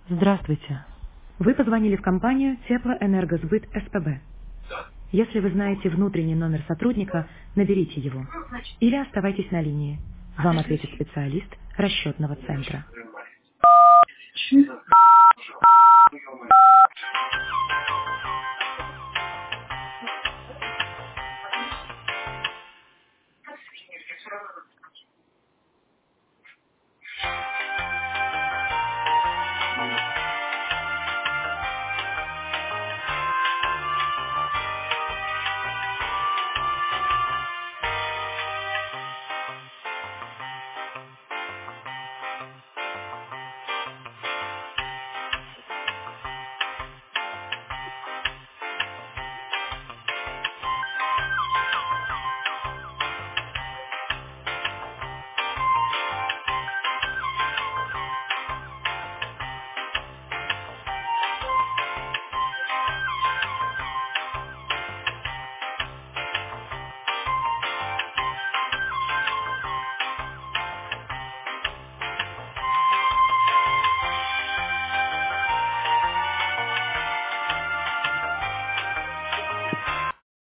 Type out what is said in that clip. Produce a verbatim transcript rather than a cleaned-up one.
Здравствуйте. Вы позвонили в компанию Теплоэнергосбыт СПБ. Если вы знаете внутренний номер сотрудника, наберите его. Или оставайтесь на линии. Вам ответит специалист расчетного центра.